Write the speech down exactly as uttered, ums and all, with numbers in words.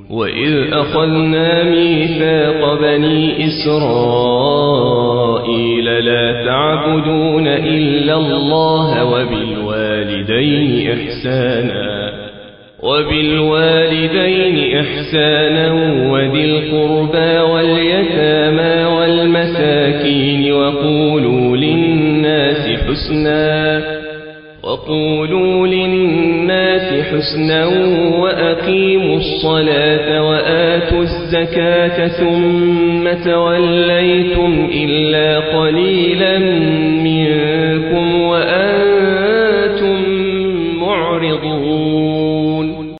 وإذ أخذنا ميثاق بني إسرائيل لا تعبدون إلا الله وبالوالدين إحسانا وبالوالدين إحسانا وذي القربى واليتامى والمساكين وقولوا للناس حسنا وقولوا للناس حسنا وأقيموا الصلاة وآتوا الزكاة ثم توليتم إلا قليلا منكم وآتوا